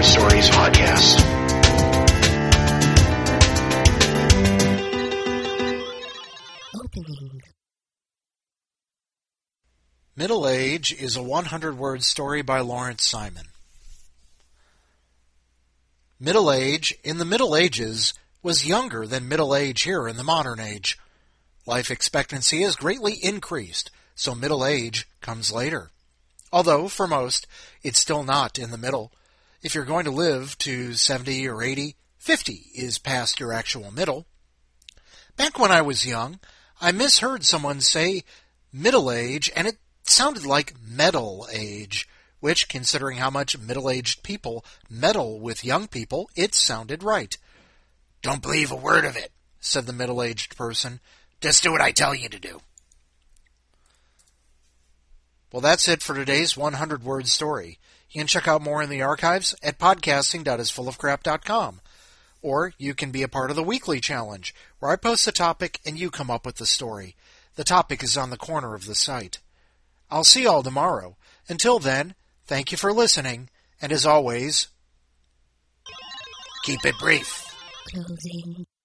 Word Stories podcast. Opening. Middle Age is a 100-word story by Lawrence Simon. Middle age in the Middle Ages was younger than middle age here in the modern age. Life expectancy has greatly increased, so middle age comes later. Although, for most, it's still not in the middle. If you're going to live to 70 or 80, 50 is past your actual middle. Back when I was young, I misheard someone say middle age, and it sounded like metal age, which, considering how much middle-aged people meddle with young people, it sounded right. "Don't believe a word of it," said the middle-aged person. "Just do what I tell you to do." Well, that's it for today's 100-word story. You can check out more in the archives at podcasting.isfullofcrap.com. Or you can be a part of the weekly challenge, where I post a topic and you come up with the story. The topic is on the corner of the site. I'll see you all tomorrow. Until then, thank you for listening, and as always, keep it brief. Closing.